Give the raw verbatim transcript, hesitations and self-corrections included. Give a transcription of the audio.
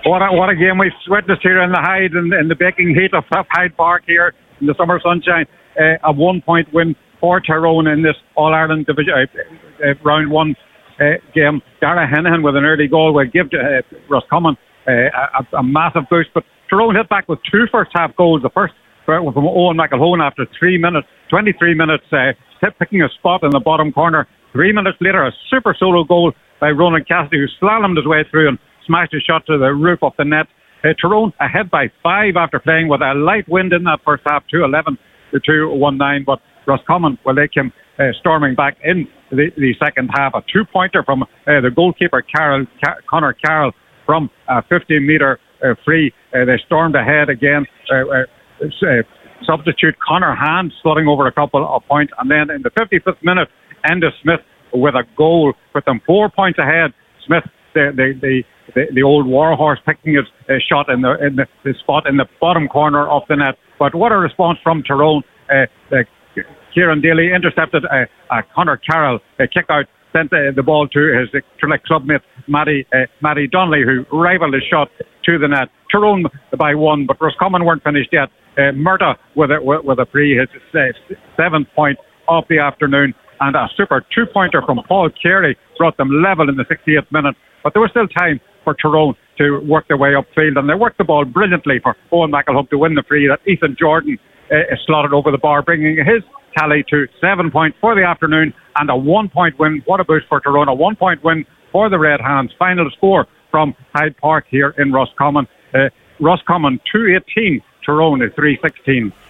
What a, what a game we've witnessed here in the Hyde, in, in the baking heat of Hyde Park here in the summer sunshine. Uh, a one-point win for Tyrone in this All-Ireland division uh, uh, round one uh, game. Dara Hennihan with an early goal will give uh, Roscommon uh, a, a massive boost. But Tyrone hit back with two first-half goals. The first from Owen McElhone after three minutes, twenty-three minutes, uh, picking a spot in the bottom corner. Three minutes later, a super solo goal by Ronan Cassidy, who slalomed his way through and smashed a shot to the roof of the net. Uh, Tyrone ahead by five after playing with a light wind in that first half, two eleven to two nineteen. But Roscommon, well, they came uh, storming back in the, the second half. A two-pointer from uh, the goalkeeper, Carol, Car- Conor Carroll, from a fifteen-metre uh, free. Uh, they stormed ahead again. Uh, uh, uh, substitute Conor Hand slotting over a couple of points. And then in the fifty-fifth minute, Enda Smith with a goal, with them four points ahead. Smith, the the the, the, the old warhorse, picking his uh, shot in the in the, the spot in the bottom corner of the net. But what a response from Tyrone. Uh, uh, Kieran Daly intercepted uh, uh, Conor Carroll, uh, kick out, sent uh, the ball to his uh, clubmate Matty, uh, Matty Donnelly, who rivaled his shot to the net. Tyrone by one, but Roscommon weren't finished yet. Uh, Murta with a, with a free, his uh, seventh point of the afternoon, and a super two-pointer from Paul Carey brought them level in the sixty-eighth minute. But there was still time for Tyrone to work their way upfield, and they worked the ball brilliantly for Owen McElhone to win the free that Ethan Jordan uh, slotted over the bar, bringing his tally to seven points for the afternoon and a one-point win. What a boost for Tyrone, a one-point win for the Red Hands. Final score from Hyde Park here in Roscommon. Uh, Roscommon two eighteen, Tyrone is three sixteen.